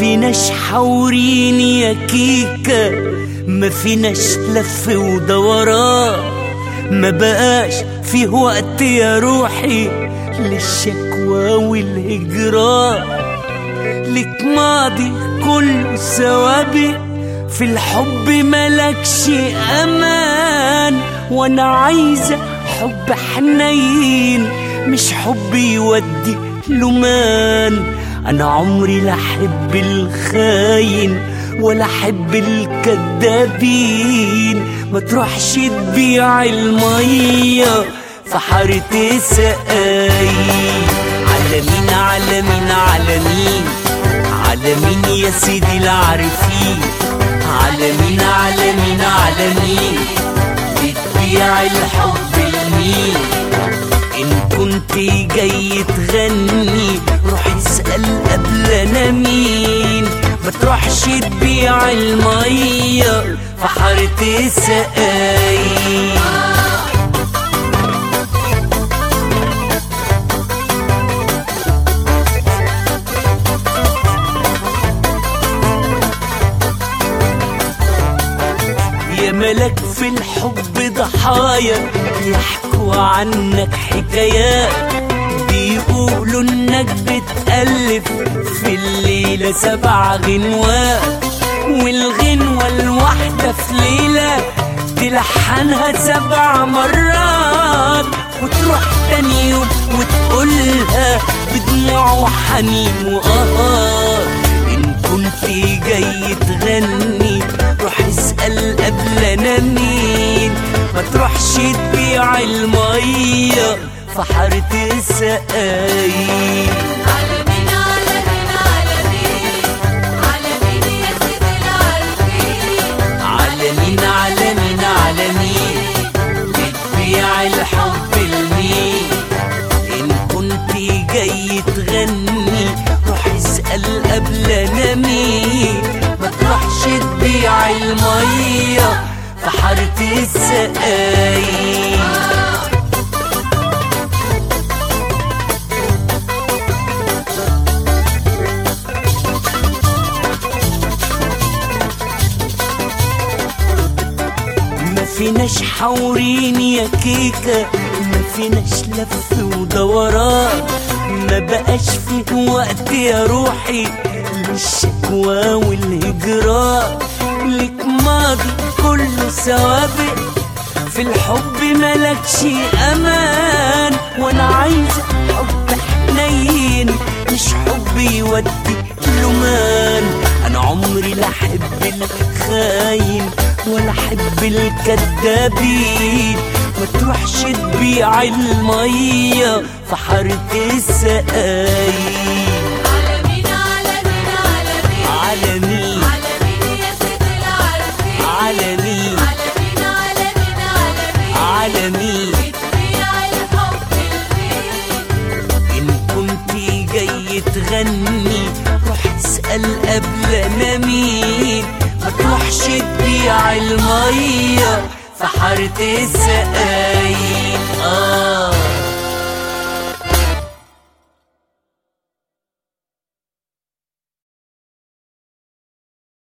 فيناش حورين يا كيكة، ما فيناش لف ودوران، ما بقاش فيه وقت يا روحي للشكوى والهجران. لك ماضي كله سوابق، في الحب ملكش امان، وانا عايزة حب حنين مش حب يودي لمان. انا عمري لا احب الخاين ولا احب الكدابين، ما تروحش تبيع المية في حارة سقاي. على مين على مين على مين على مين يا سيدي العارفين، على مين على مين على مين بتبيع الحب لمين؟ إن كنت جاي تغني روح اسأل قبل أنا مين، ما تروحش تبيع المية في حارة سقاي. يا ملك في الحب ضحايا يحكوا عنك حكايات، بيقولوا انك بتألف في الليلة 7 غنوات، والغنوة الواحدة في ليلة تلحنها 7 مرات، وتروح تاني يوم وتقولها بدموع وحنين وقهار. إن كنت جاي تغني روح اسأل قبل أنا مين، ما تروحش تبيع المية في حارة سقاي. على مين على مين على مين على مين يا سيدي العارفين، على مين على مين على مين بتبيع الحب لمين؟ إن كنت جاي تغني روح اسأل قبل أنا مين، ما تروحش تبيع المية في حارة سقاي. ما فيناش حورين يا كيكة، ما فيناش لف ودوران، ما بقاش فيه وقت يا روحي للشكوى والهجران. لك ماضي كله سوابق، في الحب ملكش امان، وانا عايزة حب حنين مش حب يودي لمان. انا عمري لا احب الخاين ولا احب الكدابين، ما تروحش تبيع المية في حارة سقاي. على مين على مين على مين على مين على مين يا سيدي العارفين، على مين على مين على مين على مين على مين بتبيع الحب لمين؟ إن كنت جاي تغني روح اسأل قبل أنا مين، ما تروحش تبيع المية في حارة سقاي.